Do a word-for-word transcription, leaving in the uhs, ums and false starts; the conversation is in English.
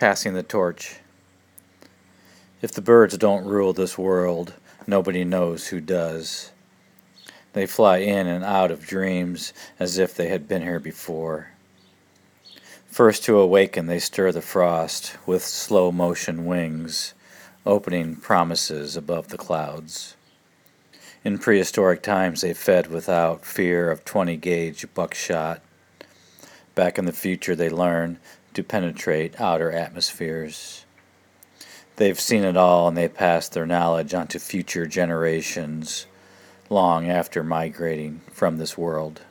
Passing the torch. If the birds don't rule this world, nobody knows who does. They fly in and out of dreams as if they had been here before. First to awaken, they stir the frost with slow motion wings, opening promises above the clouds. In prehistoric times, they fed without fear of twenty gauge buckshot. Back in the future, they learn to penetrate outer atmospheres. They've seen it all, and they pass their knowledge on to future generations long after migrating from this world.